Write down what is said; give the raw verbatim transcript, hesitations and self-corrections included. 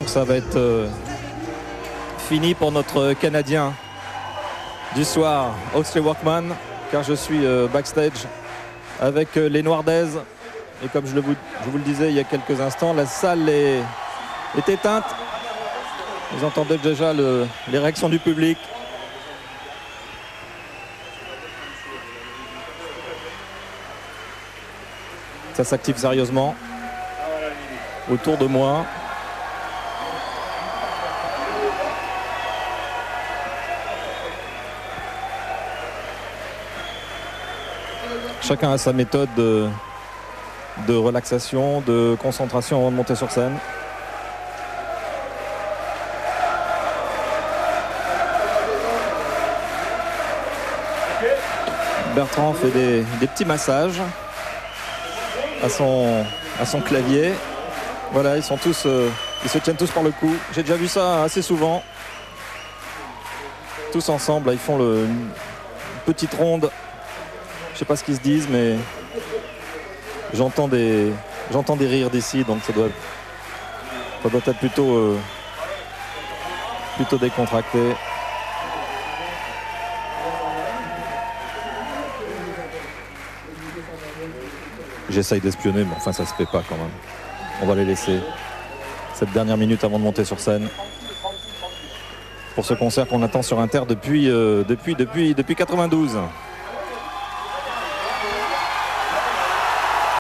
que ça va être euh, fini pour notre Canadien du soir, Oxley Workman, car je suis euh, backstage avec euh, les Noirdaises. Et comme je, le vous, je vous le disais il y a quelques instants, la salle est, est éteinte. Vous entendez déjà le, les réactions du public. Ça s'active sérieusement autour de moi. Chacun a sa méthode de, de relaxation, de concentration avant de monter sur scène. Bertrand fait des, des petits massages à son, à son clavier. Voilà, ils sont tous, euh, ils se tiennent tous par le cou. J'ai déjà vu ça assez souvent. Tous ensemble, là, ils font le, une petite ronde. Je sais pas ce qu'ils se disent, mais j'entends des, j'entends des rires d'ici, donc ça doit, ça doit être plutôt, euh, plutôt décontracté. J'essaye d'espionner, mais enfin ça se fait pas quand même. On va les laisser cette dernière minute avant de monter sur scène pour ce concert qu'on attend sur Inter depuis, euh, depuis, depuis, depuis quatre-vingt-douze.